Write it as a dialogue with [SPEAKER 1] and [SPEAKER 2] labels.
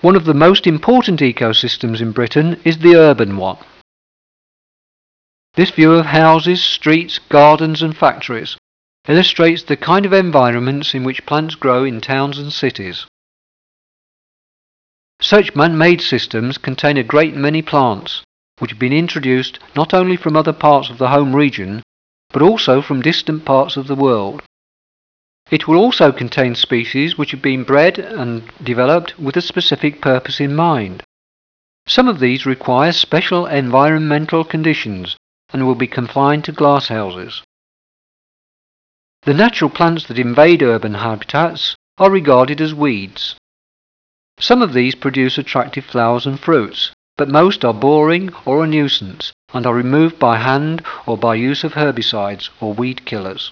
[SPEAKER 1] One of the most important ecosystems in Britain is the urban one. This view of houses, streets, gardens and factories illustrates the kind of environments in which plants grow in towns and cities. Such man-made systems contain a great many plants, which have been introduced not only from other parts of the home region, but also from distant parts of the world. It will also contain species which have been bred and developed with a specific purpose in mind. Some of these require special environmental conditions and will be confined to glasshouses. The natural plants that invade urban habitats are regarded as weeds. Some of these produce attractive flowers and fruits, but most are boring or a nuisance and are removed by hand or by use of herbicides or weed killers.